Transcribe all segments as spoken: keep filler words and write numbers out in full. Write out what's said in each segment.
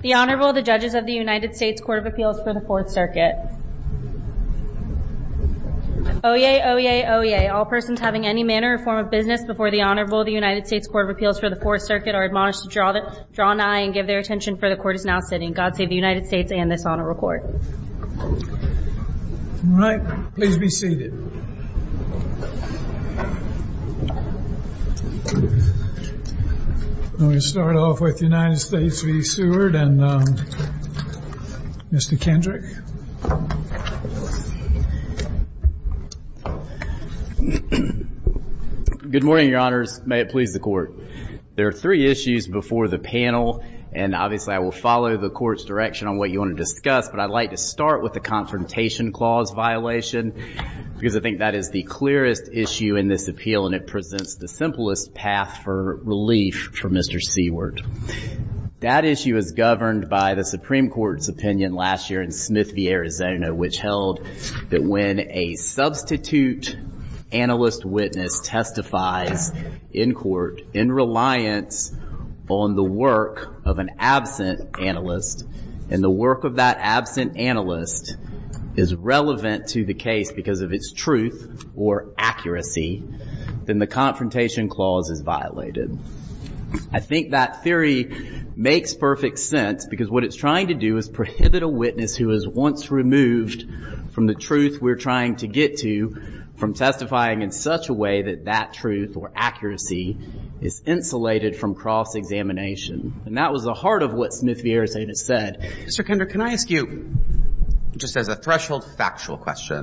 The Honorable, the Judges of the United States Court of Appeals for the Fourth Circuit. Oyez, oyez, oyez. All persons having any manner or form of business before the Honorable, the United States Court of Appeals for the Fourth Circuit are admonished to draw, the, draw nigh and give their attention, for the Court is now sitting. God save the United States and this Honorable Court. All right. Please be seated. We'll start off with United States v. Seward and um, Mister Kendrick. Good morning, Your Honors. May it please the Court. There are three issues before the panel, and obviously I will follow the Court's direction on what you want to discuss, but I'd like to start with the Confrontation Clause violation, because I think that is the clearest issue in this appeal, and it presents the simplest path for relief for Mister Seward. That issue is governed by the Supreme Court's opinion last year in Smith v. Arizona, which held that when a substitute analyst witness testifies in court in reliance on the work of an absent analyst, and the work of that absent analyst is relevant to the case because of its truth or accuracy, then the Confrontation Clause is violated. I think that theory makes perfect sense because what it's trying to do is prohibit a witness who is once removed from the truth we're trying to get to from testifying in such a way that that truth or accuracy is insulated from cross-examination. And that was the heart of what Smith v. Arizona said. Mister Kendrick, can I ask you, just as a threshold factual question,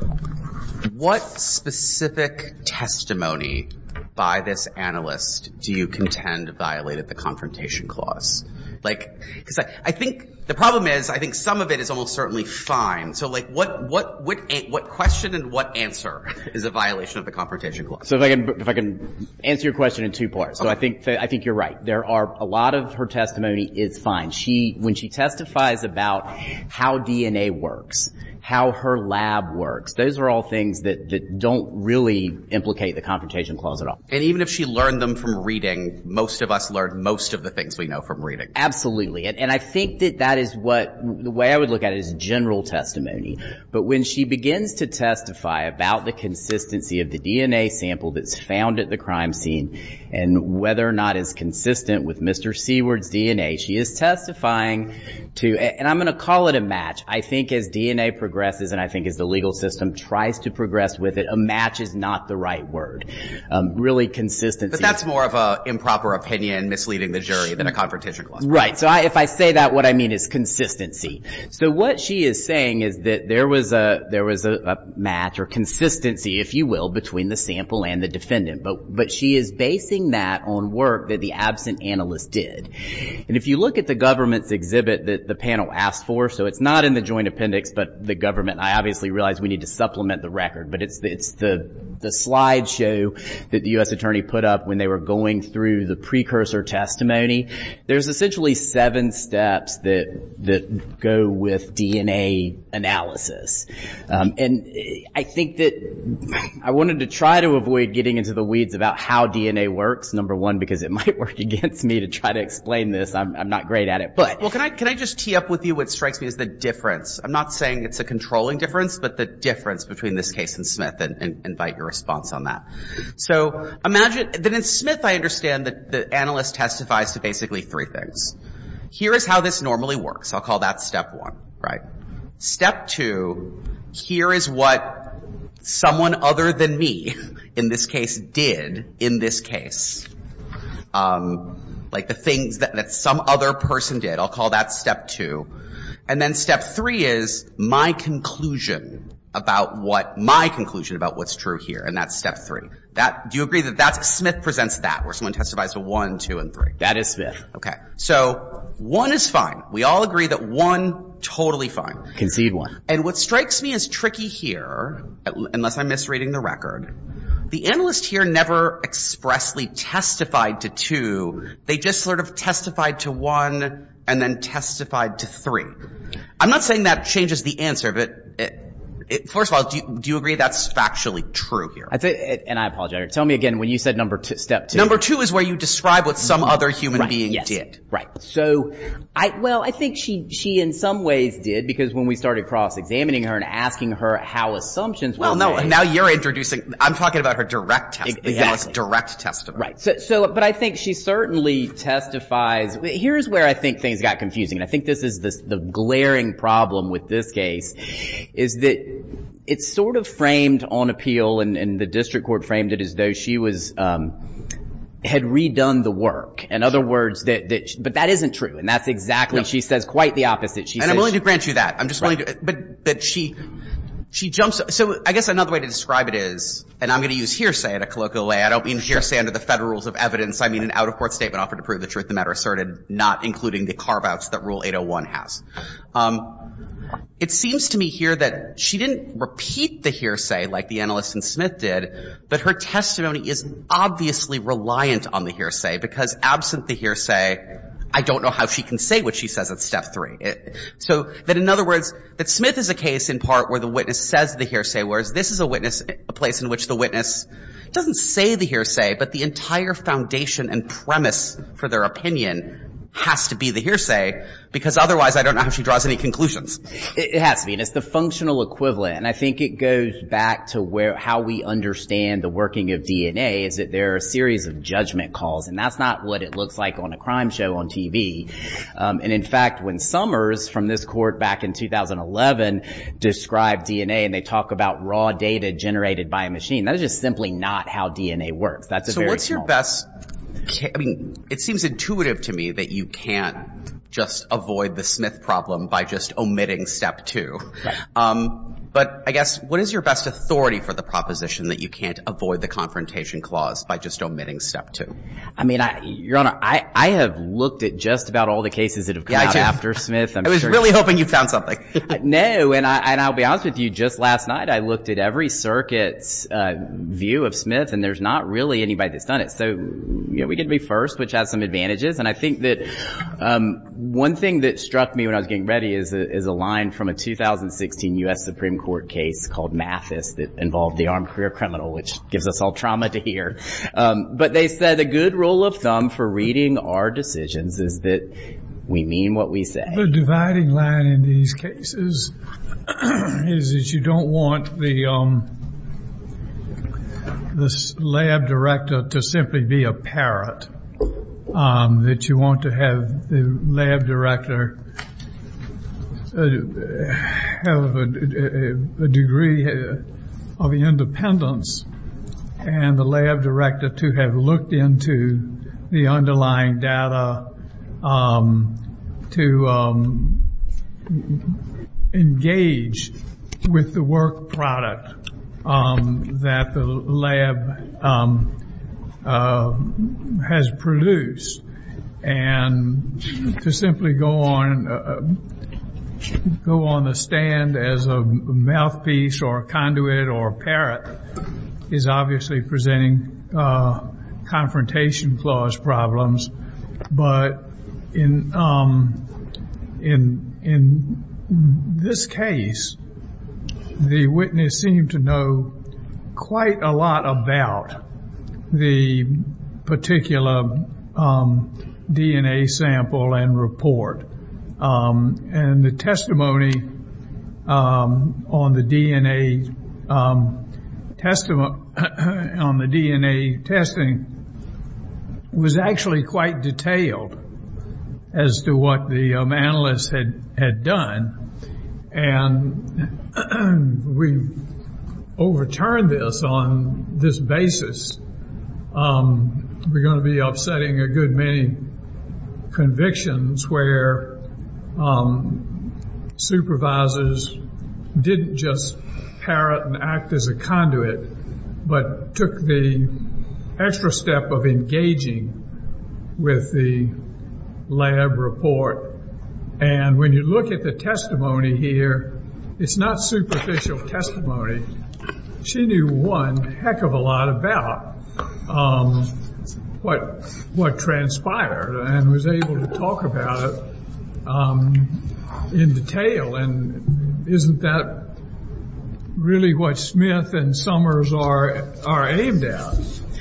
what specific testimony by this analyst do you contend violated the Confrontation Clause? Like, because I, I think the problem is, I think some of it is almost certainly fine. So, like, what, what, what, what question and what answer is a violation of the Confrontation Clause? So, if I can, if I can answer your question in two parts. So, okay. I think, th- I think you're right. There are a lot of her testimony is fine. She, when she testifies about how D N A works, how her lab works, those are all things that, that don't really implicate the Confrontation Clause at all. And even if she learned them from reading, most of us learned most of the things we know from reading. Absolutely. And, and I think that that is what, the way I would look at it is general testimony. But when she begins to testify about the consistency of the D N A sample that's found at the crime scene and whether or not it's consistent with Mister Seward's D N A, she is testifying to, and I'm going to call it a match. I think as D N A progresses, and I think as the legal system tries to progress with it, a match is not the right word. Um, really consistency. But that's more of a improper opinion misleading the jury than a Confrontation Clause. Right. So I, if I say that, what I mean is consistency. So what she is saying is that there was a, there was a, a match or consistency, if you will, between the sample and the defendant. But, but she is basing that on work that the absent analyst did. And if you look at the government's exhibit that the panel asked for, so it's not in the joint appendix, but the government, I obviously realize we need to supplement the record, but it's the, it's the, the slideshow that the U S attorney put up when they were going through the precursor testimony. There's essentially seven steps that, that go with D N A analysis. Um, and I think that I wanted to try to avoid getting into the weeds about how D N A works. Number one, because it might work against me to try to explain this. I'm, I'm not great at it, but. Well, can I, can I just tee up with you what strikes me as the difference? I'm not saying it's a controlling difference, but the difference between this case and Smith, and, and invite your response on that. So imagine that in Smith, I understand that the analyst testifies to basically three things. Here is how this normally works. I'll call that step one, right? Step two, here is what someone other than me, in this case, did in this case. Um, like the things that, that some other person did. I'll call that step two. And then step three is my conclusion about what, my conclusion about what's true here, and that's step three. That, do you agree that that's, Smith presents that, where someone testifies to one, two, and three? That is Smith. Okay. So, one is fine. We all agree that one, totally fine. Concede one. And what strikes me as tricky here, unless I'm misreading the record, the analyst here never expressly testified to two. They just sort of testified to one and then testified to three. I'm not saying that changes the answer, but it, it, first of all, do you, do you agree that's factually true here? I think, and I apologize. Tell me again when you said number two, step two. Number two is where you describe what some other human right, being yes, did. Right. So, I well, I think she she in some ways did, because when we started cross-examining her and asking her how assumptions well, were no, made. now you're introducing. I'm talking about her direct testimony. Exactly. Direct testimony. Right. So, so, but I think she certainly testifies. Here's where I think things got confusing, and I think this is the, the glaring problem with this case, is that it's sort of framed on appeal, and, and the district court framed it as though she was um, had redone the work. In other words, that that, but that isn't true, and that's exactly. No. She says quite the opposite. She and says I'm willing she, to grant you that. I'm just willing right. to, but but she. She jumps, so I guess another way to describe it is, and I'm going to use hearsay in a colloquial way. I don't mean hearsay under the federal rules of evidence. I mean an out-of-court statement offered to prove the truth of the matter asserted, not including the carve-outs that Rule eight oh one has. Um, it seems to me here that she didn't repeat the hearsay like the analyst in Smith did, but her testimony is obviously reliant on the hearsay, because absent the hearsay, I don't know how she can say what she says at step three. It, so that, in other words, that Smith is a case in part where the witness says the hearsay, whereas this is a witness, a place in which the witness doesn't say the hearsay, but the entire foundation and premise for their opinion has to be the hearsay, because otherwise I don't know how she draws any conclusions. It, it has to be, and it's the functional equivalent. And I think it goes back to where how we understand the working of D N A is that there are a series of judgment calls, and that's not what it looks like on a crime show on T V. Um, and in fact, when Summers from this court back in two thousand eleven described D N A and they talk about raw data generated by a machine, that is just simply not how D N A works. That's a so very what's small your best? I mean, it seems intuitive to me that you can't just avoid the Smith problem by just omitting step two. Right. Um, but I guess, what is your best authority for the proposition that you can't avoid the confrontation clause by just omitting step two? I mean, I, Your Honor, I, I have looked at just about all the cases that have come yeah, out after Smith. I'm I was sure really hoping you found something. No, and, I, and I'll be honest with you, just last night I looked at every circuit's uh, view of Smith, and there's not really anybody that's done it. So, you know, we get to be first, which has some advantages. And I think that um, one thing that struck me when I was getting ready is a, is a line from a two thousand sixteen U S Supreme Court case called Mathis that involved the armed career criminal, which gives us all trauma to hear. Um, but they said a good rule of thumb for reading our decisions is that we mean what we say. The dividing line in these cases is that you don't want the um, the lab director to simply be a parrot. Um, that you want to have the lab director uh, have a, a, a degree of independence, and the lab director to have looked into the underlying data, um, to um, engage with the work product um, that the lab um, uh, has produced, and to simply go on uh, go on the stand as a mouthpiece or a conduit or a parrot is obviously presenting uh, confrontation clause problems. But in um, in in this case, the witness seemed to know quite a lot about the particular um, D N A sample and report. Um, and the testimony um, on the D N A um, testimony on the D N A testing was actually quite detailed as to what the um, analysts had had done, and we overturned this on this basis. Um, we're going to be upsetting a good many convictions where um, supervisors didn't just parrot and act as a conduit, but took the extra step of engaging with the lab report. And when you look at the testimony here, it's not superficial testimony. She knew one heck of a lot about um, what what transpired and was able to talk about it um, in detail. And isn't that really what Smith and Summers are are aimed at.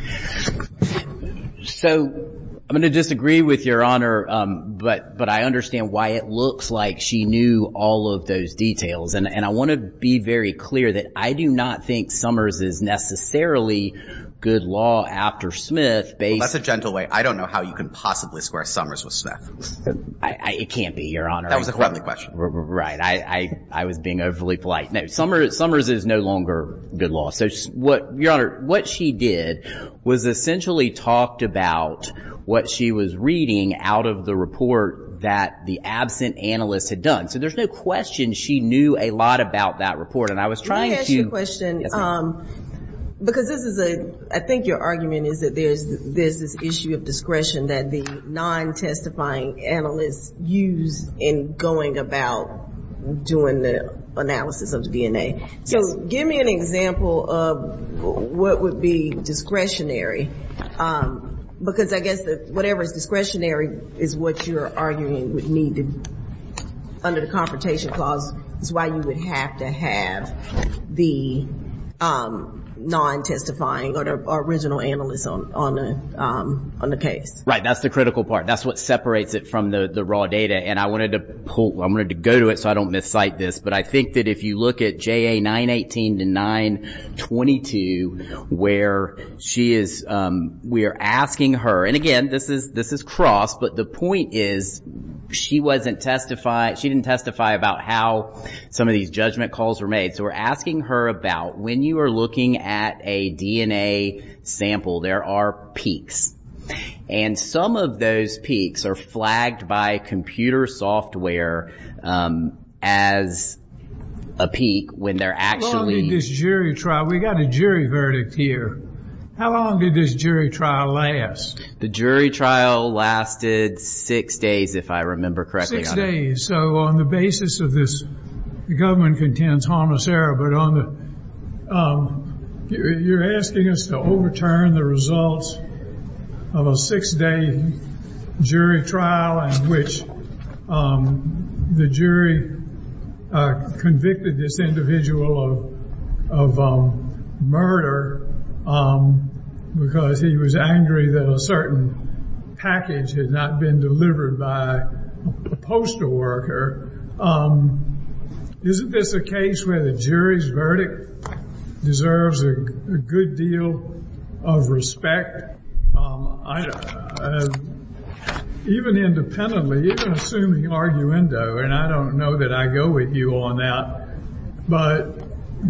So I'm going to disagree with Your Honor, um, but but I understand why it looks like she knew all of those details, and and I want to be very clear that I do not think Summers is necessarily good law after Smith. Based, well, that's a gentle way. I don't know how you can possibly square Summers with Smith. I, I, it can't be, Your Honor. That was a friendly question. Right. I, I, I was being overly polite. No, Summers, Summers is no longer good law. So what, Your Honor, what she did was essentially talked about what she was reading out of the report that the absent analyst had done. So there's no question she knew a lot about that report. And I was trying to... Let me ask you a question. Yes, um, because this is a, I think your argument is that there's, there's this issue of discretion that the non-testifying analysts use in going about doing the analysis of the D N A. So yes. Give me an example of what would be discretionary. Um, because I guess that whatever is discretionary is what you're arguing would need to, under the confrontation clause, is why you would have to have the, um, non-testifying or the original analyst on on the um, on the case. Right, that's the critical part. That's what separates it from the the raw data. And I wanted to pull, I wanted to go to it so I don't miscite this. But I think that if you look at J A nine eighteen to nine twenty-two, where she is, um, we are asking her, and again, this is this is cross, but the point is, she wasn't testify. She didn't testify about how some of these judgment calls were made. So we're asking her about when you are looking at a D N A sample, there are peaks. And some of those peaks are flagged by computer software um, as a peak when they're actually... How long did this jury trial... We got a jury verdict here. How long did this jury trial last? The jury trial lasted six days, if I remember correctly. Six days. So on the basis of this, the government contends harmless error, but on the... Um, you're asking us to overturn the results of a six-day jury trial in which um, the jury uh, convicted this individual of of um, murder um, because he was angry that a certain package had not been delivered by a postal worker. Um, isn't this a case where the jury's verdict deserves a, a good deal of respect? Um, I, uh, even independently, even assuming arguendo, and I don't know that I go with you on that, but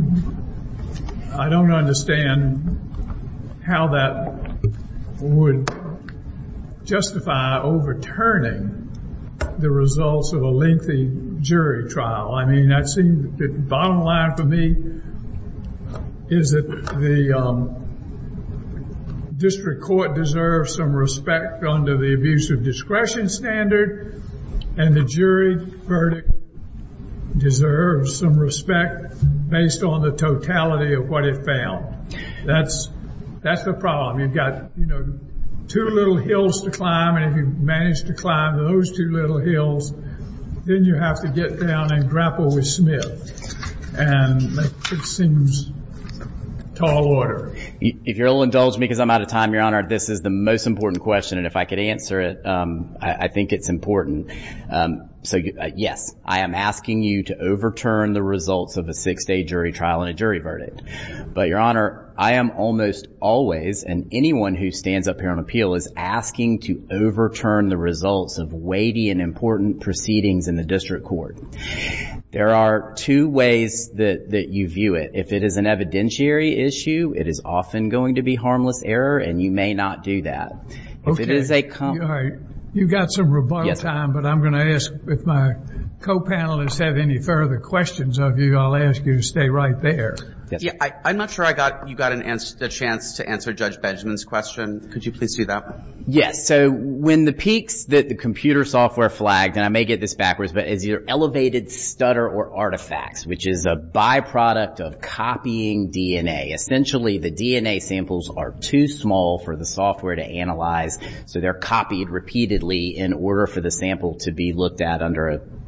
I don't understand how that would justify overturning the results of a lengthy jury trial. I mean, that seems, the bottom line for me is that the um, district court deserves some respect under the abuse of discretion standard, and the jury verdict deserves some respect based on the totality of what it found. That's that's the problem. You've got, you know, two little hills to climb, and if you manage to climb those two little hills, then you have to get down and grapple with Smith. And it seems tall order. If you'll indulge me because I'm out of time, Your Honor, this is the most important question, and if I could answer it, um, I, I think it's important. Um, so, uh, yes, I am asking you to overturn the results of a six-day jury trial and a jury verdict. But, Your Honor, I am almost always, and anyone who stands up here on appeal is asking to overturn the results of weighty and important proceedings in the district court. There are two ways that, that you view it. If it is an evidentiary issue, it is often going to be harmless error, and you may not do that. If okay. it is a com- All right. You've got some rebuttal yes. time, but I'm going to ask if my co-panelists have any further questions of you. I'll ask you to stay right there. Yes. Yeah, I, I'm not sure I got you got an answer, a chance to answer Judge Benjamin's question. Could you please do that? Yes. So when the peaks that the computer software flagged, and I may get this backwards, but is either elevated stutter or artifacts, which is a byproduct of copying D N A. Essentially, the D N A samples are too small for the software to analyze, so they're copied repeatedly in order for the sample to be looked at under a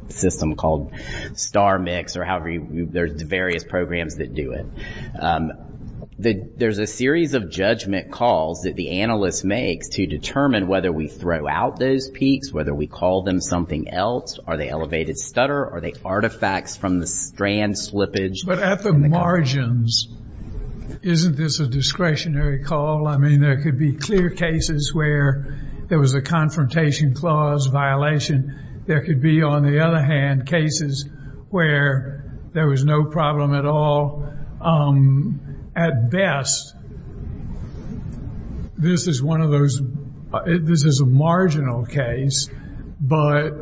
system called StarMix, or however you, there's various programs that do it. Um, The, there's a series of judgment calls that the analyst makes to determine whether we throw out those peaks, whether we call them something else. Are they elevated stutter? Are they artifacts from the strand slippage? But at the margins, isn't this a discretionary call? I mean, there could be clear cases where there was a confrontation clause violation. There could be, on the other hand, cases where there was no problem at all. Um, At best, this is one of those, uh, this is a marginal case, but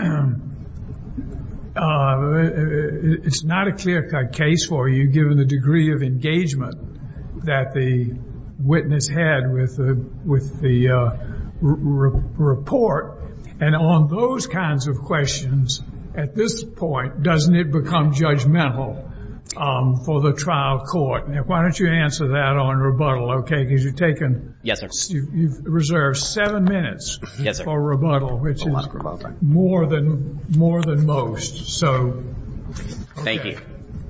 uh, it's not a clear-cut case for you given the degree of engagement that the witness had with the, with the uh, r- report. And on those kinds of questions, at this point, doesn't it become judgmental Um, for the trial court? Now, why don't you answer that on rebuttal, okay? Because you've taken... Yes, sir. You've, you've reserved seven minutes yes, sir. for rebuttal, which is more than more than most. So, okay. Thank you.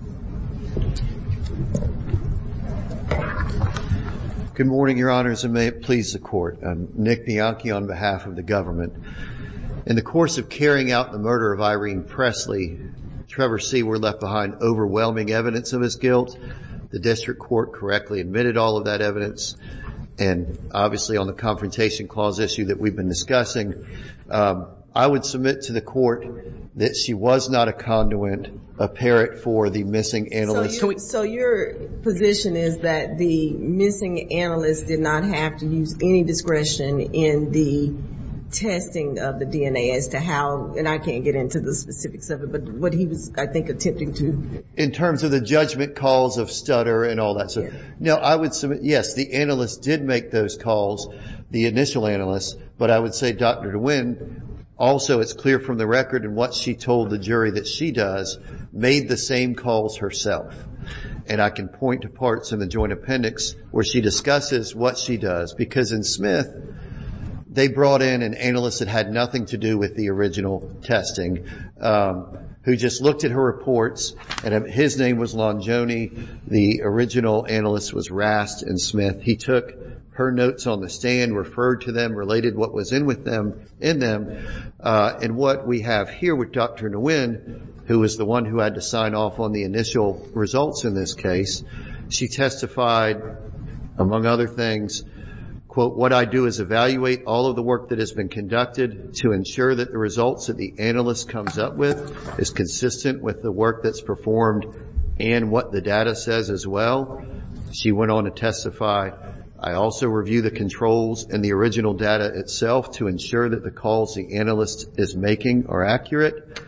Good morning, Your Honors, and may it please the Court. I'm Nick Bianchi on behalf of the government. In the course of carrying out the murder of Irene Presley, Trevor Seaward left behind overwhelming evidence of his guilt. The district court correctly admitted all of that evidence. And obviously on the confrontation clause issue that we've been discussing, um, I would submit to the court that she was not a conduit, a parrot for the missing analyst. So, you, so your position is that the missing analyst did not have to use any discretion in the testing of the D N A as to how, and I can't get into the specifics of it, but what he was, I think, attempting to. In terms of the judgment calls of stutter and all that. So, yeah. No, I would submit, yes, the analyst did make those calls, the initial analyst, but I would say Doctor DeWin, also it's clear from the record and what she told the jury that she does, made the same calls herself. And I can point to parts in the joint appendix where she discusses what she does, because in Smith, they brought in an analyst that had nothing to do with the original testing, um, who just looked at her reports, and his name was Longioni. The original analyst was Rast and Smith. He took her notes on the stand, referred to them, related what was in with them, in them. Uh, and what we have here with Doctor Nguyen, who was the one who had to sign off on the initial results in this case, she testified, among other things, quote, what I do is evaluate all of the work that has been conducted to ensure that the results that the analyst comes up with is consistent with the work that's performed and what the data says as well. She went on to testify, I also review the controls and the original data itself to ensure that the calls the analyst is making are accurate.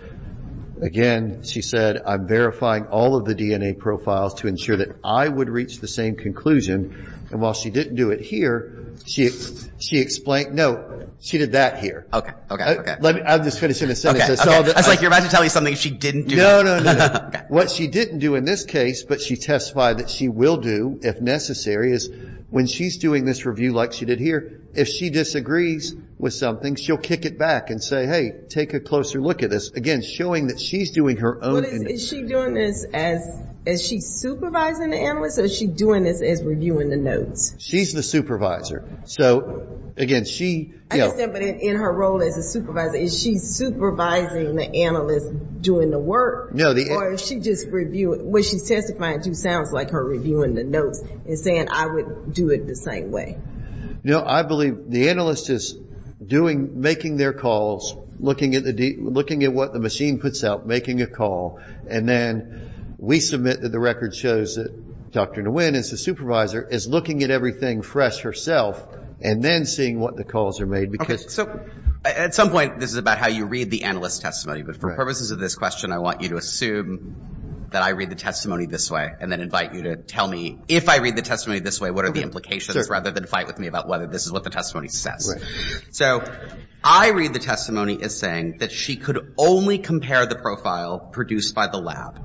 Again, she said, I'm verifying all of the D N A profiles to ensure that I would reach the same conclusion. And while she didn't do it here, she she explained, no, she did that here. Okay, okay, okay. I, let me, I'm just finishing the sentence. Okay, I saw okay. that. I was like, you're about to tell me something she didn't do. No, no, no, no. Okay. What she didn't do in this case, but she testified that she will do, if necessary, is when she's doing this review like she did here, if she disagrees with something, she'll kick it back and say, hey, take a closer look at this. Again, showing that she's doing her own. What is, is she doing this as, is she supervising the analyst, or is she doing this as reviewing the notes? She's the supervisor. So, again, she, I you know, understand, but in, in her role as a supervisor, is she supervising the analyst doing the work? No, the, or is she just reviewing, what she's testifying to sounds like her reviewing the notes and saying, I would do it the same way. No, I believe the analyst is doing, making their calls, looking at the, looking at what the machine puts out, making a call, and then we submit that the record shows that Doctor Nguyen, as the supervisor, is looking at everything fresh herself and then seeing what the calls are made. Because okay, so at some point, this is about how you read the analyst's testimony, but for right. purposes of this question, I want you to assume that I read the testimony this way and then invite you to tell me, if I read the testimony this way, what are okay. the implications, sure. rather than fight with me about whether this is what the testimony says. Right. So I read the testimony as saying that she could only compare the profile produced by the lab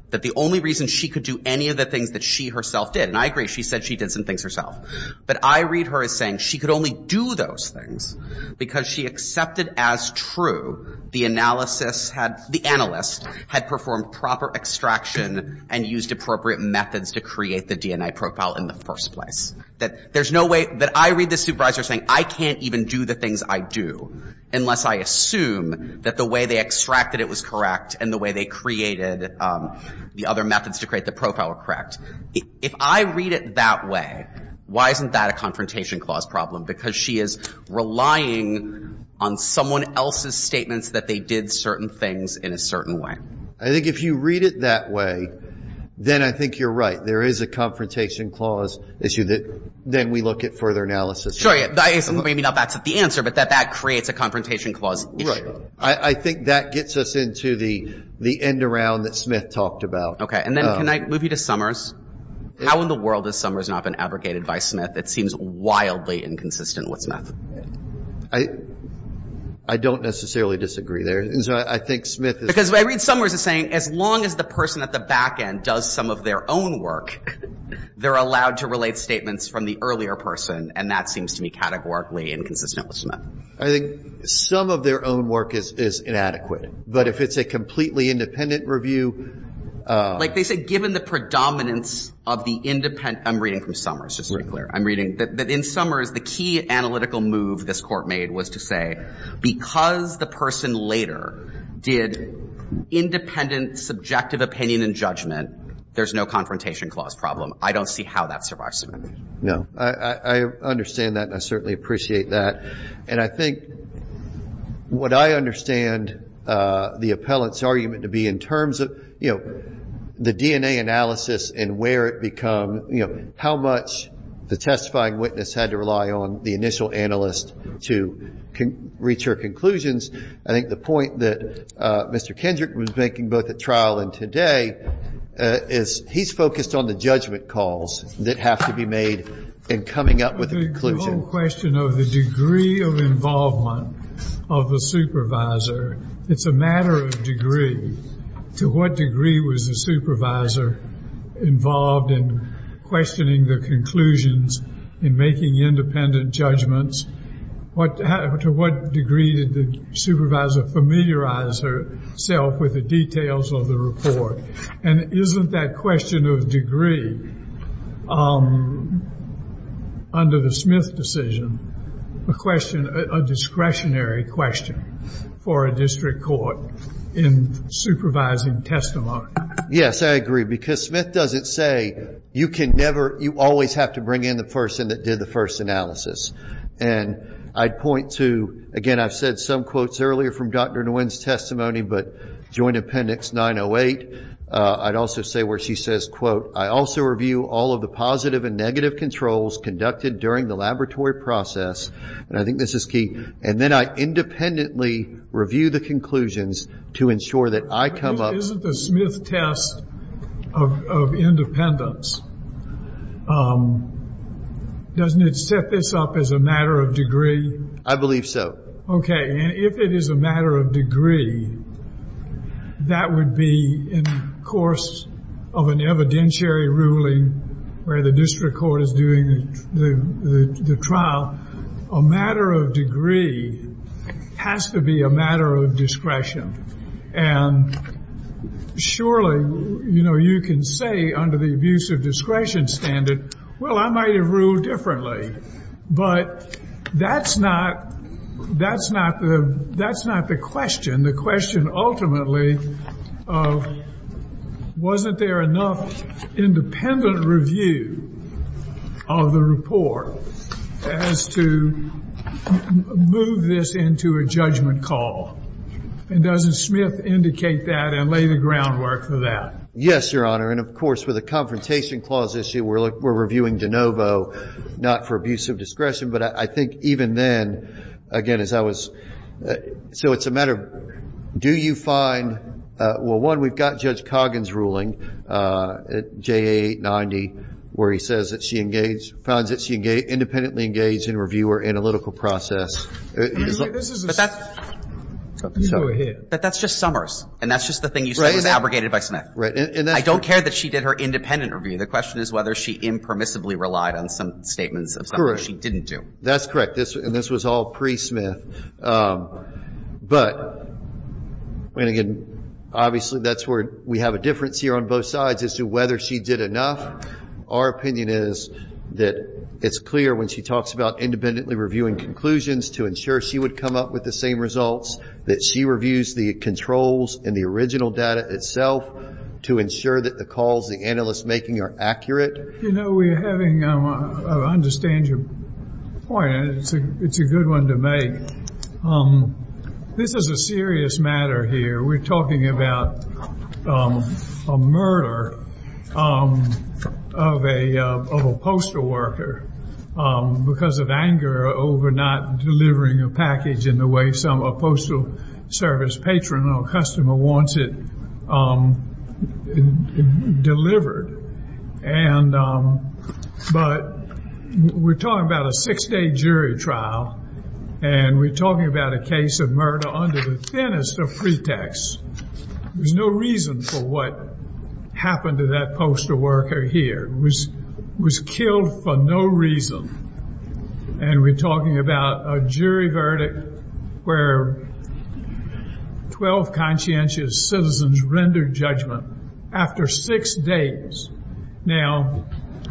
that the only reason she could do any of the things that she herself did, and I agree, she said she did some things herself, but I read her as saying she could only do those things because she accepted as true the analysis had, the analyst had performed proper extraction and used appropriate methods to create the D N A profile in the first place. That there's no way that I read the supervisor saying I can't even do the things I do unless I assume that the way they extracted it was correct and the way they created um, the other methods to create the profile were correct. If I read it that way, why isn't that a confrontation clause problem? Because she is relying on someone else's statements that they did certain things in a certain way. I think if you read it that way, then I think you're right. There is a confrontation clause issue that then we look at further analysis. Sure, yeah. I guess maybe not that's the answer, but that that creates a confrontation clause issue. Right. I, I think that gets us into the the end around that Smith talked about. Okay, and then um, can I move you to Summers? How in the world has Summers not been abrogated by Smith? It seems wildly inconsistent with Smith. I I don't necessarily disagree there. And so I, I think Smith is... Because I read Summers as saying as long as the person at the back end does some of their own work, they're allowed to relate statements from the earlier person, and that seems to me categorically inconsistent with Smith. I think some of their own work is, is inadequate. But if it's a completely independent review... Uh, like they said, given the predominance of the independent, I'm reading from Summers, just to be clear. I'm reading that, that in Summers, the key analytical move this court made was to say, because the person later did independent subjective opinion and judgment, there's no confrontation clause problem. I don't see how that survives Smith. No, I, I, I understand that, and I certainly appreciate that. And I think what I understand uh, the appellant's argument to be in terms of, you know, the D N A analysis and where it become, you know, how much the testifying witness had to rely on the initial analyst to con- reach her conclusions. I think the point that uh, Mister Kendrick was making both at trial and today uh, is he's focused on the judgment calls that have to be made in coming up with the, a conclusion. The whole question of the degree of involvement of the supervisor, it's a matter of degree. To what degree was the supervisor involved in questioning the conclusions, in making independent judgments? What, how, to what degree did the supervisor familiarize herself with the details of the report? And isn't that question of degree, um, under the Smith decision, a question, a, a discretionary question for a district court in supervising testimony? Yes, I agree, because Smith doesn't say you can never, you always have to bring in the person that did the first analysis. And I'd point to, again, I've said some quotes earlier from Doctor Nguyen's testimony, but Joint Appendix nine oh eight, uh, I'd also say where she says, quote, I also review all of the positive and negative controls conducted during the laboratory process, and I think this is key, and then I independently review the conclusions to ensure that I come up... Isn't the Smith test of, of independence, um, doesn't it set this up as a matter of degree? I believe so. Okay, and if it is a matter of degree, that would be in course of an evidentiary ruling where the district court is doing the, the, the trial. A matter of degree has to be a matter of discretion. And surely, you know, you can say under the abuse of discretion standard, well, I might have ruled differently, but that's not that's not the that's not the question. The question ultimately of wasn't there enough independent review of the report as to move this into a judgment call? And doesn't Smith indicate that and lay the groundwork for that? Yes, Your Honor. And of course, with a confrontation clause issue, we're we're reviewing de novo, not for abuse of discretion. But I, I think even then, again, as I was, uh, so it's a matter of, do you find, uh, well, one, we've got Judge Coggins' ruling uh, at J A eight ninety, where he says that she engaged, finds that she engaged, independently engaged in review or analytical process. I mean, this is a, but that's You go ahead. But that's just Summers, and that's just the thing you said Right, was and that- abrogated by Smith. Right, and, and that's I don't care that she did her independent review. The question is whether she impermissibly relied on some statements of something Correct. she didn't do. That's correct. This and this was all pre-Smith. Um, but, and again, obviously that's where we have a difference here on both sides as to whether she did enough. Our opinion is that it's clear when she talks about independently reviewing conclusions to ensure she would come up with the same results, that she reviews the controls in the original data itself to ensure that the calls the analyst's making are accurate. You know, we're having, um, I understand your point, and it's a, it's a good one to make. Um, this is a serious matter here. We're talking about um, a murder um, of a uh, of a postal worker um, because of anger over not delivering a package in the way some a postal service patron or customer wants it um, delivered. And um, but we're talking about a six-day jury trial, and we're talking about a case of murder under the thinnest of pretexts. There's no reason for what happened to that postal worker here. It was was killed for no reason. And we're talking about a jury verdict where twelve conscientious citizens rendered judgment after six days. Now,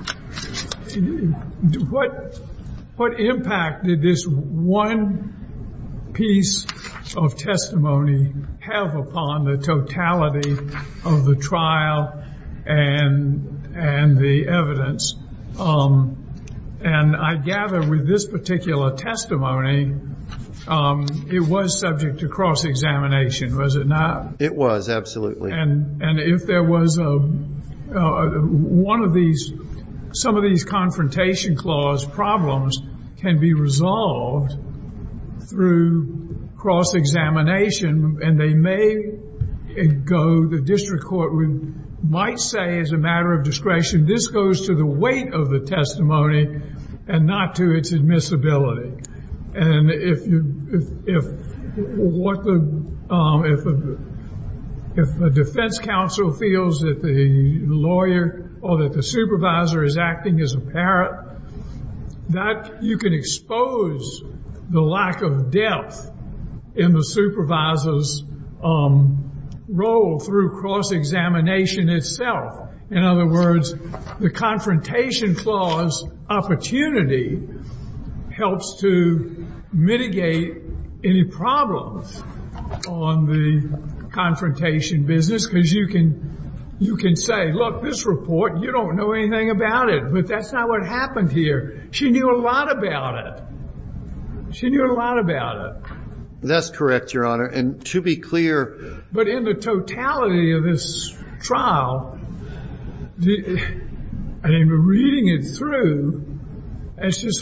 what what impact did this one piece of testimony have upon the totality of the trial and and the evidence? Um, and I gather with this particular testimony, um, it was subject to cross-examination, was it not? It was, absolutely. And and if there was a uh, one of these, some of these confrontation clause problems can be resolved through cross-examination, and they may go, the district court would, might say as a matter of discretion, this goes to the weight of the testimony and not to its admissibility. And if you, if, if what the, um, if a, if a defense counsel feels that the lawyer or that the supervisor is acting as a parrot, that you can expose the lack of depth in the supervisor's um, role through cross-examination itself. In other words, the confrontation clause opportunity helps to mitigate any problems on the confrontation business, because you can you can say, look, this report, you don't know anything about it, but that's not what happened here. She knew a lot about it. She knew a lot about it. That's correct, Your Honor. And to be clear, but in the totality of this trial, the, I mean, reading it through, it's just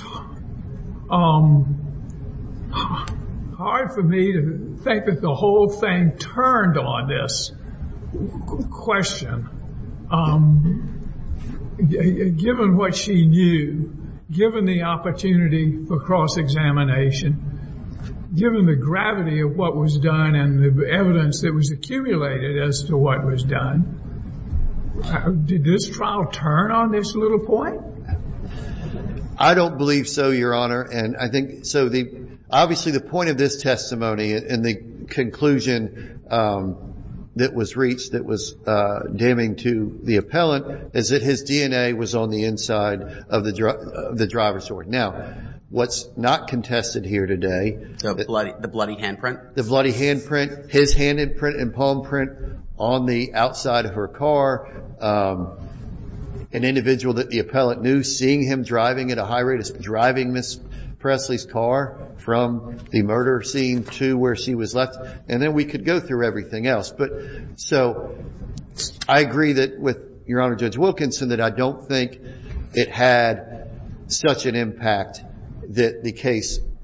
um, hard for me to think that the whole thing turned on this question. Um, given what she knew, given the opportunity for cross-examination, given the gravity of what was done and the evidence that was accumulated as to what was done, did this trial turn on this little point? I don't believe so, Your Honor. And I think so. The obviously the point of this testimony and the conclusion um, that was reached that was uh, damning to the appellant is that his D N A was on the inside of the dri- of the driver's door. Now, what's not contested here today, the bloody the bloody handprint, the bloody handprint, his hand imprint and palm print on the outside of her car. Um, an individual that the appellant knew, seeing him driving at a high rate, of driving Miss Presley's car from the murder scene to where she was left, and then we could go through everything else. But so I agree that with Your Honor, Judge Wilkinson, that I don't think it had such an impact that the case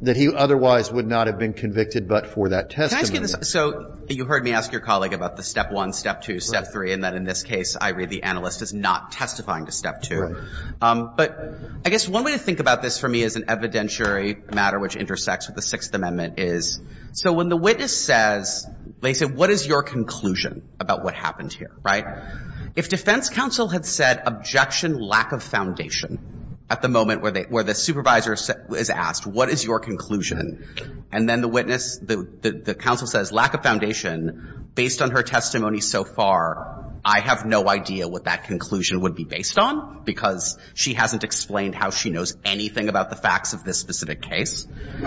that he otherwise would not have been convicted but for that testimony. Can I ask you this? So you heard me ask your colleague about the step one, step two, step right. three, and then in this case, I read the analyst is not testifying to step two. Right. Um, but I guess one way to think about this for me as an evidentiary matter which intersects with the Sixth Amendment is, so when the witness says, they say, what is your conclusion about what happened here, right? If defense counsel had said objection, lack of foundation, at the moment where they, where the supervisor is asked, what is your conclusion? And then the witness, the, the, the counsel says, lack of foundation, based on her testimony so far, I have no idea what that conclusion would be based on because she hasn't explained how she knows anything about the facts of this specific case.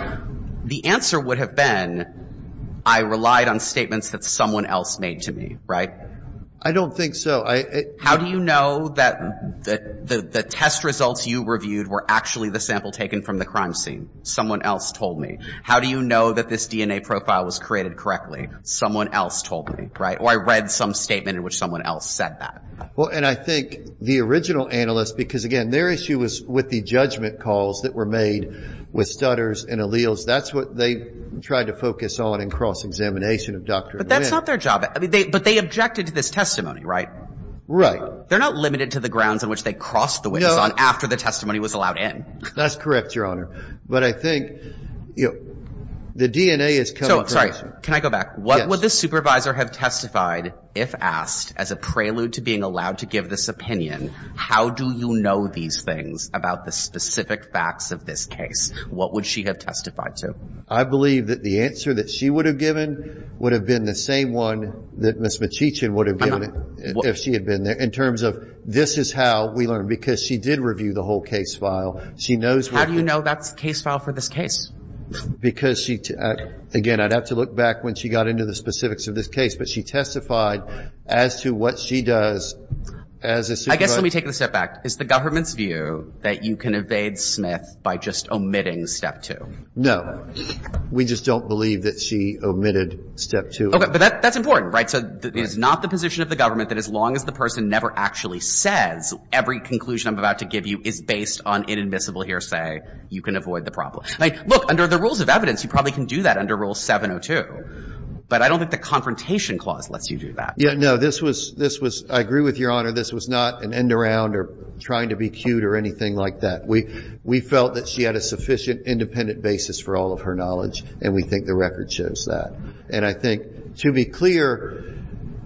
The answer would have been, I relied on statements that someone else made to me, right? I don't think so. I, it, How do you know that the, the, the test results you reviewed were actually the sample taken from the crime scene? Someone else told me. How do you know that this D N A profile was created correctly? Someone else told me, right? Or I read some statement in which someone else said that. Well, and I think the original analyst, because again, their issue was with the judgment calls that were made with stutters and alleles. That's what they tried to focus on in cross-examination of Doctor But that's Nguyen. not their job. I mean, they, but they objected to this testimony, right? Right. They're not limited to the grounds on which they crossed the witness No, on after the testimony was allowed in. That's correct, Your Honor. But I think, you know, the D N A is coming So, from... sorry, can I go back? What Yes. would the supervisor have testified if asked as a prelude to being allowed to give this opinion? How do you know these things about the specific facts of this case? What would she have testified to? I believe that the answer that she would have given would have been the same one that Miz Machichin would have given it What- if she had been there, in terms of this is how we learn, because she did review the whole case file. She knows what... How do you know that's the case file for this case? Because she, t- uh, again, I'd have to look back when she got into the specifics of this case, but she testified as to what she does as a supervisor. I guess let me take it a step back. Is the government's view that you can evade Smith by just omitting step two? No. We just don't believe that she omitted step two. Okay, but that, that's important, right? So th- it is not the position of the government that as long as the person never actually says every conclusion I'm about to give you is based on inadmissible hearsay, you can avoid the problem. I mean, look, under the rules of evidence, you probably can do that under Rule seven oh two. But I don't think the Confrontation Clause lets you do that. Yeah, no, this was, this was, I agree with Your Honor, this was not an end around or trying to be cute or anything like that. We, we felt that she had a sufficient independent basis for all of her knowledge, and we think the record shows that. And I think, to be clear,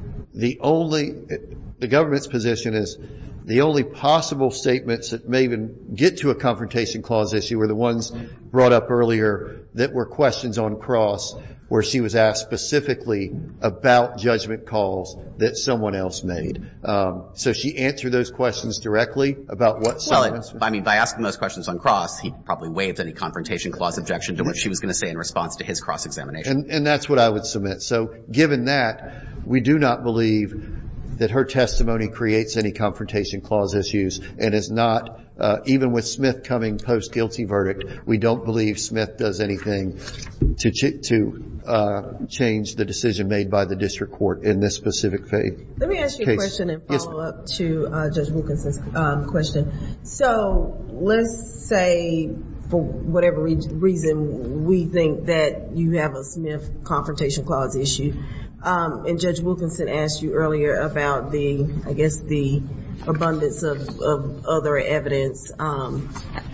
the only, the government's position is the only possible statements that may even get to a Confrontation Clause issue were the ones brought up earlier that were questions on cross, where she was asked specifically about judgment calls that someone else made. Um, so she answered those questions directly about what someone Well, else it, I mean, by asking those questions on cross, he probably waived any Confrontation Clause objection to what she was going to say in response to his cross-examination. And, and that's what I would submit. So given that, we do not believe that her testimony creates any Confrontation Clause issues and is not, uh, even with Smith coming post-guilty verdict, we don't believe Smith does anything to, ch- to, uh, change the decision made by the district court in this specific phase. Let me ask you case. a question and Yes, follow up to uh, Judge Wilkinson's um, question. So let's say, for whatever re- reason, we think that you have a Smith Confrontation Clause issue. Um, and Judge Wilkinson asked you earlier about the, I guess, the abundance of, of other evidence. Um,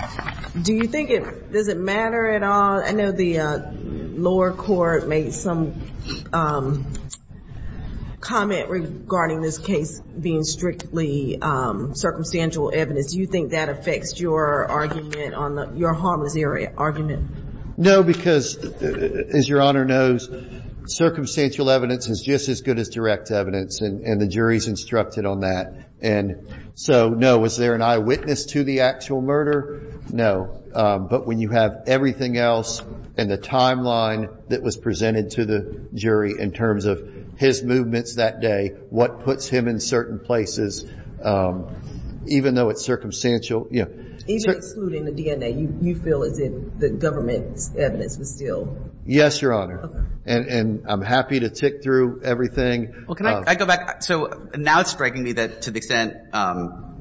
do you think it, does it matter at all? I know the uh, lower court made some um, comment regarding this case being strictly um, circumstantial evidence. Do you think that affects your argument on the, your harmless area argument? No, because uh, as Your Honor knows, circumstantial evidence is just as good as direct evidence, and, and the jury's instructed on that. And so, no, was there an eyewitness to the actual murder? No. Um, but when you have everything else and the timeline that was presented to the jury in terms of his movements that day, what puts him in certain places, um, even though it's circumstantial, you know. Even cer- excluding the D N A, you, you feel as if the government's evidence was still... Yes, Your Honor. Okay. And, and I'm happy to tick through everything. Well, can I, Uh, I go back? So now it's striking me that to the extent um,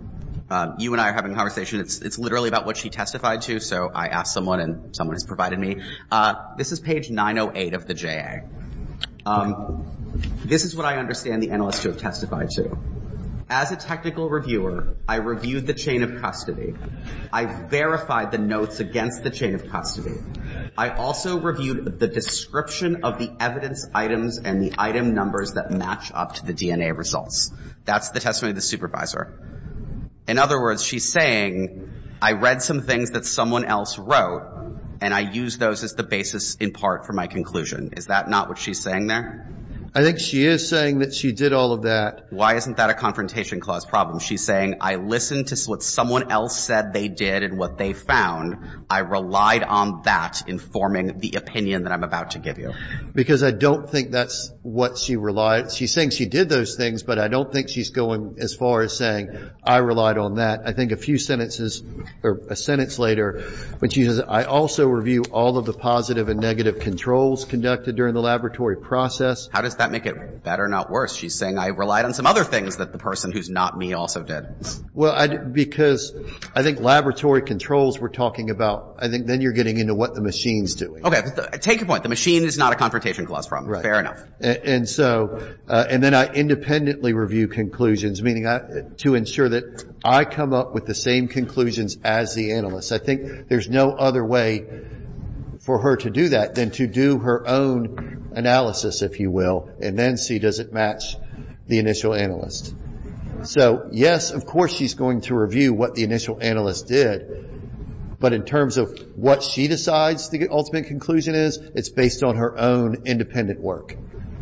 Um, you and I are having a conversation. It's, it's literally about what she testified to, so I asked someone, and someone has provided me. Uh, this is page nine oh eight of the J A. Um, this is what I understand the analyst to have testified to. As a technical reviewer, I reviewed the chain of custody. I verified the notes against the chain of custody. I also reviewed the description of the evidence items and the item numbers that match up to the D N A results. That's the testimony of the supervisor. In other words, she's saying, I read some things that someone else wrote, and I used those as the basis in part for my conclusion. Is that not what she's saying there? I think she is saying that she did all of that. Why isn't that a confrontation clause problem? She's saying, I listened to what someone else said they did and what they found. I relied on that in forming the opinion that I'm about to give you. Because I don't think that's what she relied. She's saying she did those things, but I don't think she's going as far as saying, I relied on that. I think a few sentences, or a sentence later, when she says, I also review all of the positive and negative controls conducted during the laboratory process. How does that make it better, not worse? She's saying I relied on some other things that the person who's not me also did. Well, I, because I think laboratory controls we're talking about, I think then you're getting into what the machine's doing. Okay, take your point. The machine is not a confrontation clause problem. Right. Fair enough. And, and so, uh, and then I independently review conclusions, meaning I, to ensure that I come up with the same conclusions as the analyst. I think there's no other way for her to do that than to do her own analysis, if you will, and then see does it match the initial analyst. So, yes, of course she's going to review what the initial analyst did, but in terms of what she decides the ultimate conclusion is, it's based on her own independent work.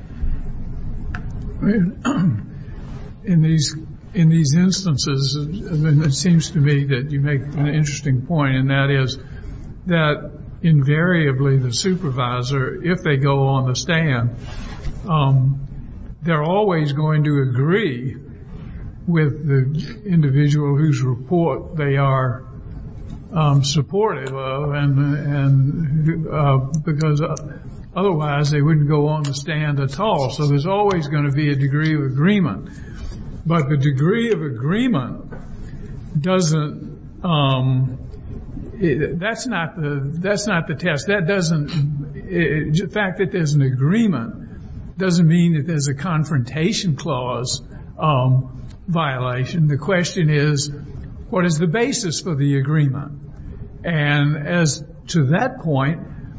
In these in these instances, I mean, it seems to me that you make an interesting point, and that is that invariably the supervisor, if they go on the stand, um, they're always going to agree with the individual whose report they are um, supportive of, and and uh, because otherwise they wouldn't go on the stand at all. So there's always going to be a degree of agreement, but the degree of agreement doesn't. Um, It, that's not the that's not the test. That doesn't. It, the fact that there's an agreement doesn't mean that there's a confrontation clause um, violation. The question is, what is the basis for the agreement? And as to that point,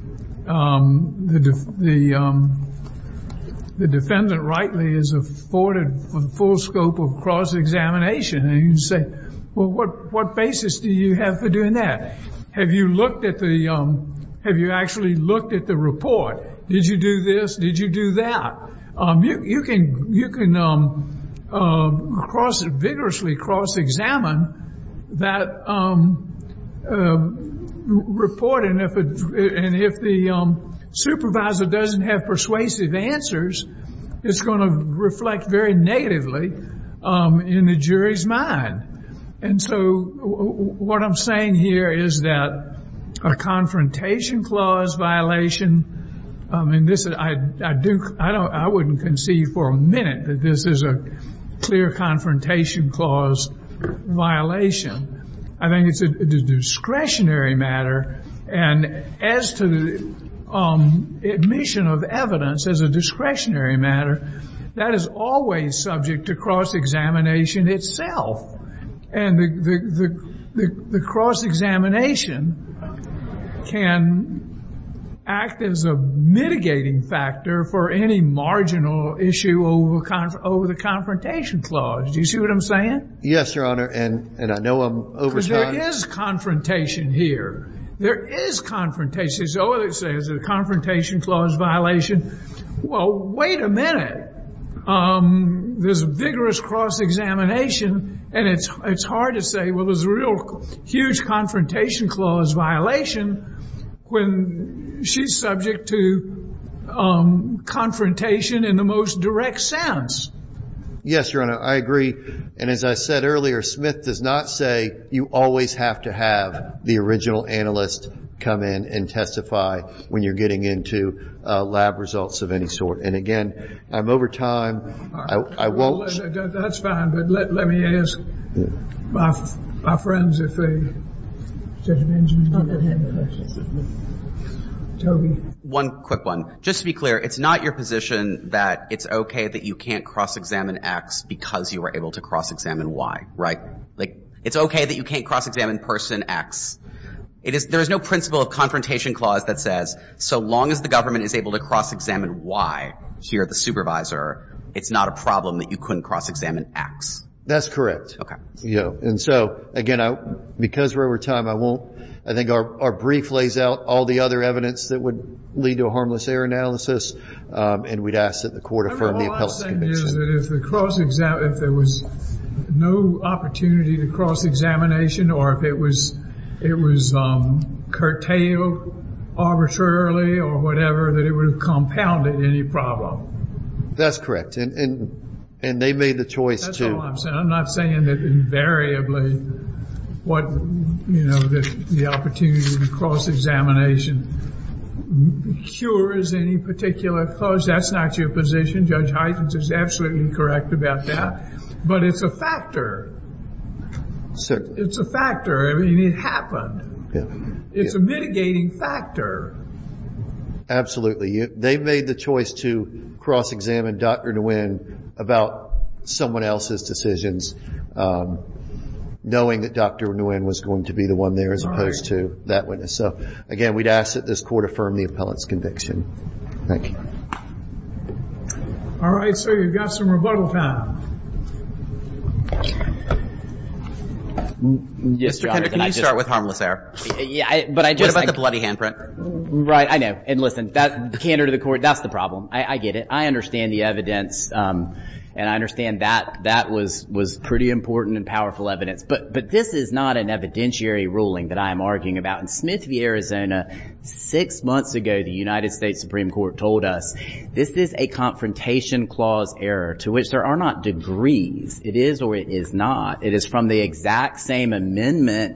um, the the um, the defendant rightly is afforded the full scope of cross-examination, and you say, well, what what basis do you have for doing that? Have you looked at the, um, have you actually looked at the report? Did you do this? Did you do that? Um, you, you can, you can, um, uh, cross, vigorously cross-examine that, um, uh, report, and if it, and if the, um, supervisor doesn't have persuasive answers, it's going to reflect very negatively, um, in the jury's mind. And so what I'm saying here is that a confrontation clause violation, I mean, this is, I, I do, I don't, I wouldn't concede for a minute that this is a clear confrontation clause violation. I think it's a, a discretionary matter. And as to the um, admission of evidence as a discretionary matter, that is always subject to cross-examination itself. And the, the, the, the, the cross-examination can act as a mitigating factor for any marginal issue over, conf- over the confrontation clause. Do you see what I'm saying? Yes, Your Honor, and, and I know I'm over time. Because there is confrontation here. There is confrontation. So it says a confrontation clause violation. Well, wait a minute. Um, there's a vigorous cross-examination, and it's it's hard to say, well, there's a real huge confrontation clause violation when she's subject to um, confrontation in the most direct sense. Yes, Your Honor, I agree. And as I said earlier, Smith does not say you always have to have the original analyst come in and testify when you're getting into uh, lab results of any sort. And again, I'm over time. I, I won't. Well, that's fine, but let, let me ask my, my friends if they, Judge Benjamin, oh, do you have any questions? Toby. One quick one. Just to be clear, it's not your position that it's okay that you can't cross-examine X because you were able to cross-examine Y, right? Like, it's okay that you can't cross-examine person X. It is, there is no principle of confrontation clause that says, so long as the government is able to cross-examine Y, here the supervisor, it's not a problem that you couldn't cross-examine X. That's correct. Okay. Yeah. And so, again, I, because we're over time, I won't, I think our, our brief lays out all the other evidence that would lead to a harmless error analysis, um, and we'd ask that the court affirm the appellate's conviction. All I'm saying is that if the cross-exam, if there was no opportunity to cross-examination, or if it was, it was, um, curtailed arbitrarily or whatever, that it would have compounded any problem. That's correct. And, and, and they made the choice That's to. That's all I'm saying. I'm not saying that invariably what, you know, the, the opportunity to cross-examination cures any particular clause. That's not your position. Judge Heitens is absolutely correct about that. But it's a factor. Certainly. It's a factor. I mean, it happened. Yeah. It's yeah. a mitigating factor. Absolutely. You, they made the choice to cross-examine Doctor Nguyen about someone else's decisions, um, knowing that Doctor Nguyen was going to be the one there as All opposed right. to that witness. So, again, we'd ask that this court affirm the appellant's conviction. Thank you. All right, so you've got some rebuttal time. Yes, Mister Kinder, can you just, start with harmless error? Yeah, I, but I just... What about I, the bloody handprint? Right, I know. And listen, that candor to the court, that's the problem. I, I get it. I understand the evidence, um, and I understand that that was was pretty important and powerful evidence. But but this is not an evidentiary ruling that I am arguing about. In Smith v. Arizona, six months ago, the United States Supreme Court told us this is a confrontation clause error to which there are not degrees. It is or it is not. It is from the exact same amendment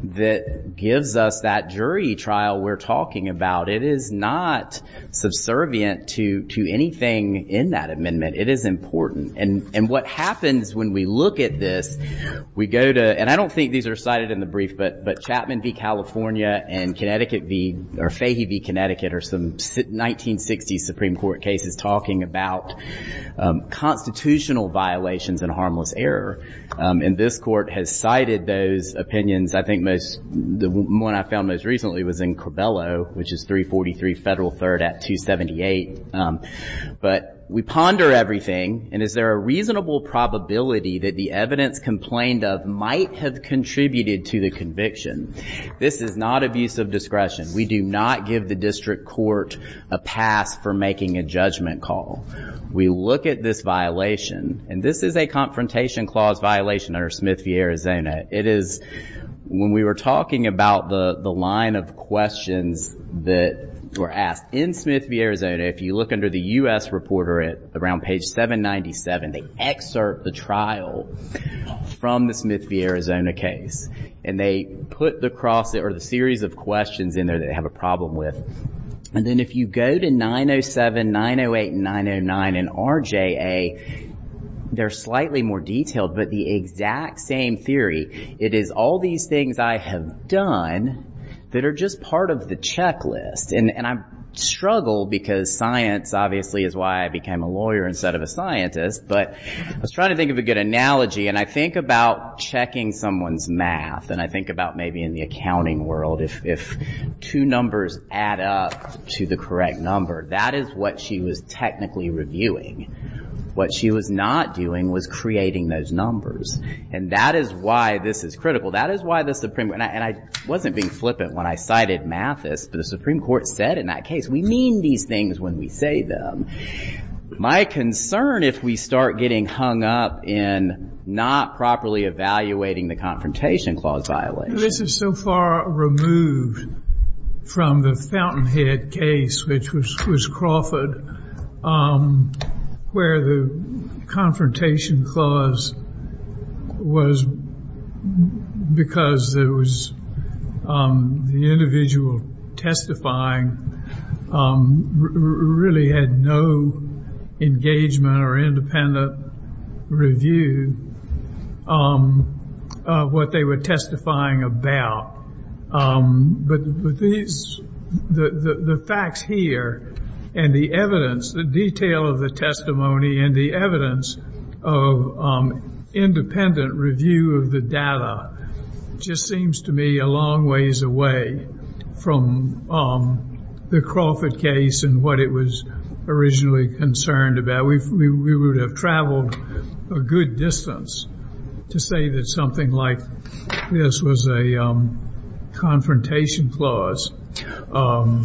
that gives us that jury trial we're talking about. It is not subservient to to anything in that amendment. It is important. And and what happens when we look at this, we go to, and I don't think these are cited in the brief, but but Chapman v. California and Connecticut v. or Fahey v. Connecticut are some nineteen sixties Supreme Court cases talking about um, constitutional violations and harmless error. Um, and this court has cited those opinions. I think most, the one I found most recently was in Corbello, which is three forty-three Federal third at two seventy-eight. Um, but we ponder everything, and is there a reasonable probability that the evidence complained of might have contributed to the conviction? This is not abuse of discretion. We do not give the district court a pass for making a judgment call. We look at this violation, and this is a confrontation clause violation under Smith v. Arizona. It is, when we were talking about the, the line of questions that were asked in Smith v. Arizona, if you look under the U S Reporter at around page seven ninety-seven, they excerpt the trial from the Smith v. Arizona case, and they put the cross or the series of questions in there that they have a problem with. And then if you go to nine oh seven, nine oh eight, and nine oh nine in R J A, they're slightly more detailed, but the exact same theory. It is all these things I have done that are just part of the checklist. And, and I struggle because science obviously is why I became a lawyer instead of a scientist. But I was trying to think of a good analogy, and I think about checking someone's math, and I think about maybe in the accounting world, if, if two numbers add up to the correct number, that is what she was technically reviewing. What she was not doing was creating those numbers. And that is why this is critical. That is why the Supreme Court, and I, and I wasn't being flippant when I cited Mathis, but the Supreme Court said in that case, we mean these things when we say them. My concern if we start getting hung up in not properly evaluating the Confrontation Clause violation. This is so far removed from the Fountainhead case, which was, was Crawford, um, where the confrontation clause was because there was um, the individual testifying um, r- really had no engagement or independent review um, of what they were testifying about. Um, but, but these, the, the, the facts here and the evidence, the detail of the testimony and the evidence of um, independent review of the data just seems to me a long ways away from um, the Crawford case and what it was originally concerned about. We, we, we would have traveled a good distance to say that something like this was a um, confrontation clause um,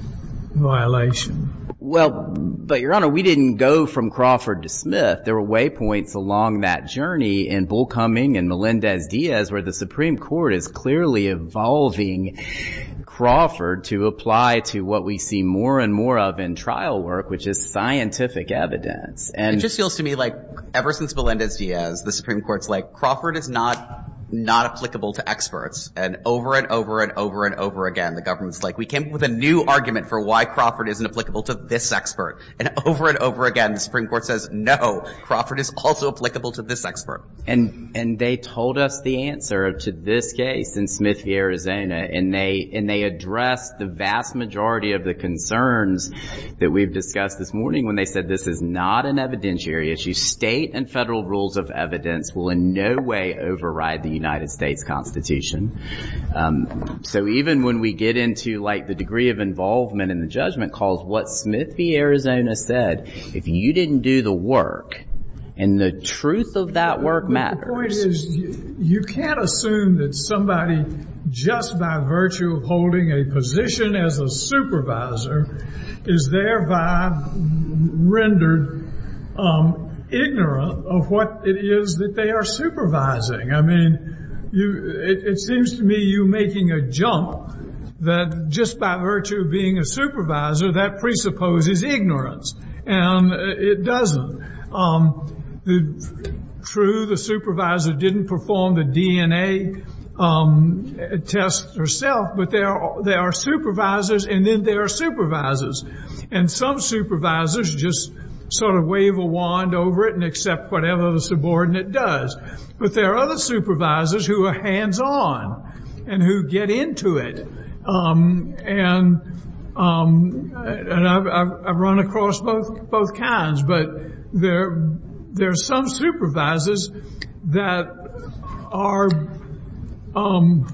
violation. Well, but Your Honor, we didn't go from Crawford to Smith. There were waypoints along that journey in Bullcoming and Melendez-Diaz where the Supreme Court is clearly evolving Crawford to apply to what we see more and more of in trial work, which is scientific evidence. And it just feels to me like ever since Melendez-Diaz, the Supreme Court's like, Crawford is not not applicable to experts. And over and over and over and over again, the government's like, we came up with a new argument for why Crawford isn't applicable to this expert. And over and over again, the Supreme Court says, no, Crawford is also applicable to this expert. And and they told us the answer to this case in Smith v. Arizona, and they and they addressed the vast majority of the concerns that we've discussed this morning when they said this is not an evidentiary issue. State and federal rules of evidence will in no way override the United States Constitution. Um, so even when we get into like the degree of involvement in the judgment calls, what Smith v. Arizona said, if you didn't do the work, and the truth of that work matters. The point is, you, you can't assume that somebody, just by virtue of holding a position as a supervisor, is thereby rendered um, ignorant of what it is that they are supervising. I mean, you, it, it seems to me you making a jump that just by virtue of being a supervisor, that presupposes ignorance, and it doesn't. Um, the, true, the supervisor didn't perform the D N A um, test herself, but there are, there are supervisors, and then there are supervisors. And some supervisors just sort of wave a wand over it and accept whatever the subordinate does. But there are other supervisors who are hands-on and who get into it. Um, and um, and I've, I've, I've run across both both kinds, but there there are some supervisors that are um,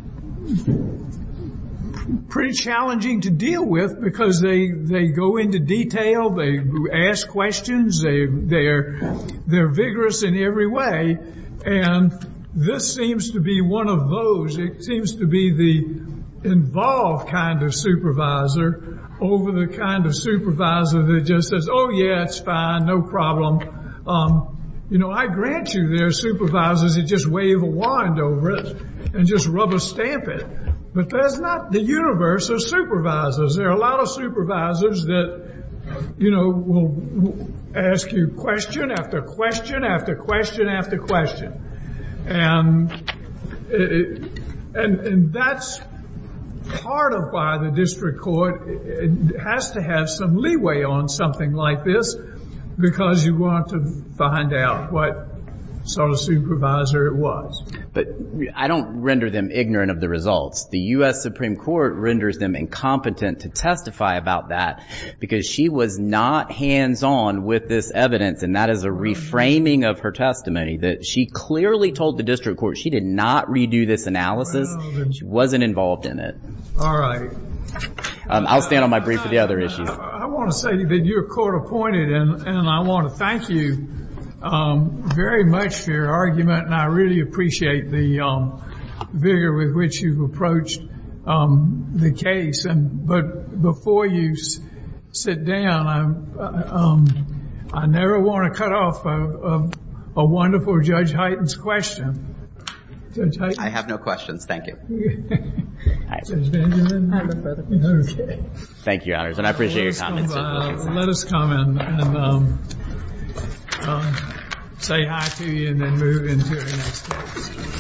pretty challenging to deal with because they they go into detail, they ask questions, they they're they're vigorous in every way, and this seems to be one of those. It seems to be the involved kind of supervisor over the kind of supervisor that just says, oh yeah, it's fine, no problem. Um, you know, I grant you there are supervisors that just wave a wand over it and just rubber stamp it. But that's not the universe of supervisors. There are a lot of supervisors that, you know, will ask you question after question after question after question. And it, and, and that's part of why the district court has to have some leeway on something like this, because you want to find out what sort of supervisor it was. But I don't render them ignorant of the results. The U S Supreme Court renders them incompetent to testify about that because she was not hands-on with this evidence, and that is a reframing of her testimony, that she clearly told the district court she did not redo this analysis. Well, she wasn't involved in it. All right. Um, I'll stand on my brief for the other issues. I, I want to say that you're court appointed, and, and I want to thank you um, very much for your argument, and I really appreciate the um, vigor with which you've approached um, the case. And but before you s- sit down, I, um, I never want to cut off a, a, a wonderful Judge Hyten's question. Judge Hyten? I have no questions. Thank you. Judge Benjamin? I have no further questions. Okay. Thank you, Your Honors, and I appreciate your comments. Come, uh, let us come and, and um, uh, say hi to you and then move into the next case.